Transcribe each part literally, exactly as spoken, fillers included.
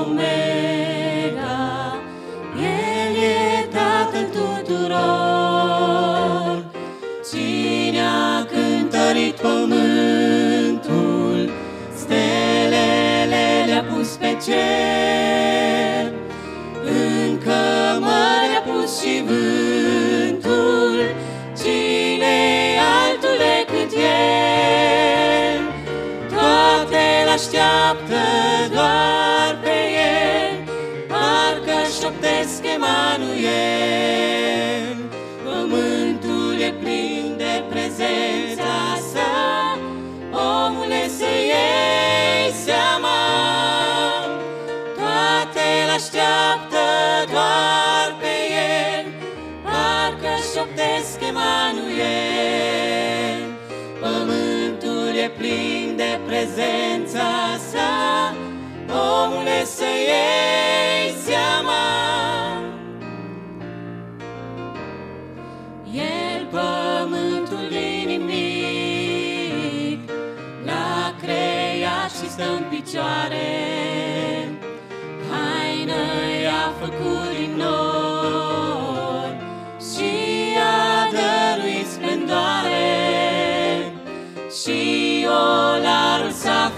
Omega, El e Tatăl tuturor. Cine a cântărit pământul, stelele le-a pus pe cer, în cămări a pus și vântul, cine-i altul decât El? Toate l-așteaptă doar pe El, parcă șoptesc Emanuel. Pământul e plin de prezența Sa, omule, să iei seama. Toate l-așteaptă doar pe El, parcă șoptesc Emanuel. Pământul e plin de prezența Sa, omule, să iei seama. El, pământul din nimic, l-a creat și stă în picioare, haină i-a făcut din nor și i-a dăruit splendoare, și olarul s-a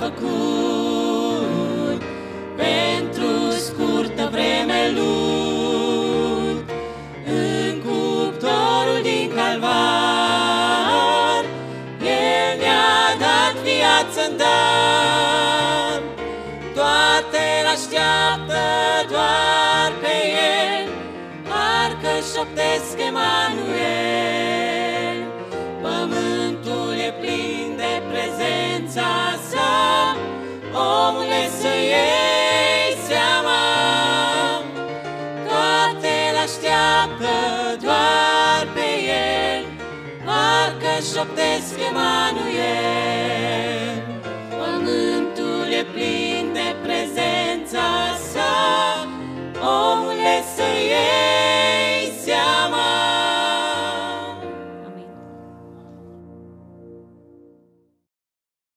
făcut pentru scurtă vreme lui, în cuptorul din Calvar, El ne-a dat viață-n dar. Toate l-așteaptă doar pe El, parcă șoptesc Emanuel. Pământul e plin de prezența Sa, omule, să iei seama. Toate l-așteaptă doar pe El, parcă șoptesc Emanuel.